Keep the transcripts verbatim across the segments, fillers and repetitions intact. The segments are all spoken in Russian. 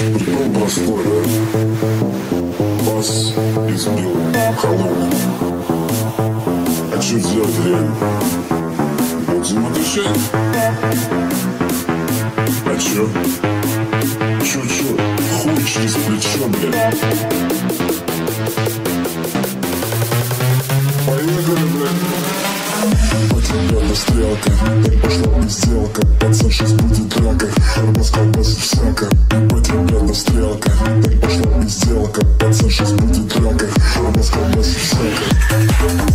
Притом простой, да? Бас из белый, холодный. А что делать реально? Будем отвечать. А чё? Чё-чё? Хуй через плечо, блядь. Поехали, блядь. По тебе стрелка, так пошла и сделка. Пацан, сейчас будет драка, арбуз, колбаса, всяко. По тебе стрелка, так пошла и сделка. Пацан, сейчас будет драка, арбуз, колбаса, всяко.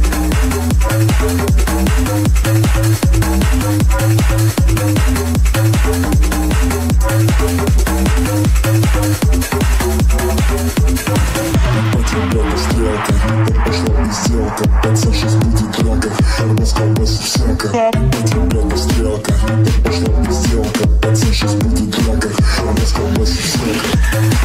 По тебе стрелка, так пошла и сделка. Пацан, сейчас будет драка, арбуз, колбаса, всяко. По тебе стрелка, так пошла и сделка. Пацан, сейчас будет драка, арбуз, колбаса, всяко.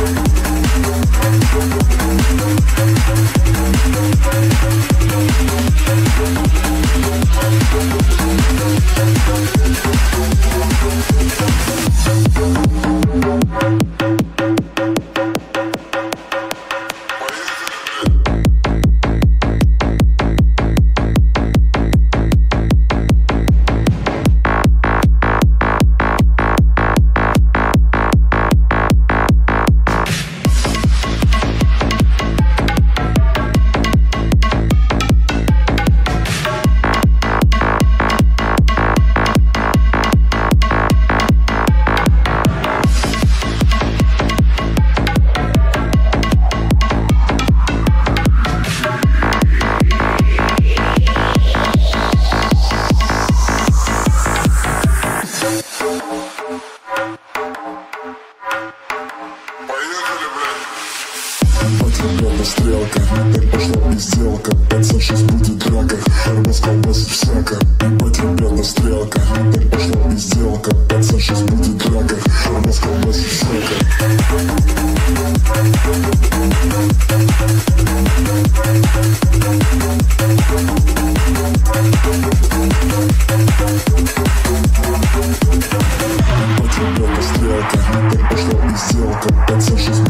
Стрелка, так пошла и сделка. Пацан, сейчас будет драка, арбуз, колбаса, всяко. По тебе стрелка, так пошла и сделка. Пацан, сейчас будет драка, арбуз, колбаса, всяко. По тебе стрелка, так пошла и сделка. Пацан, сейчас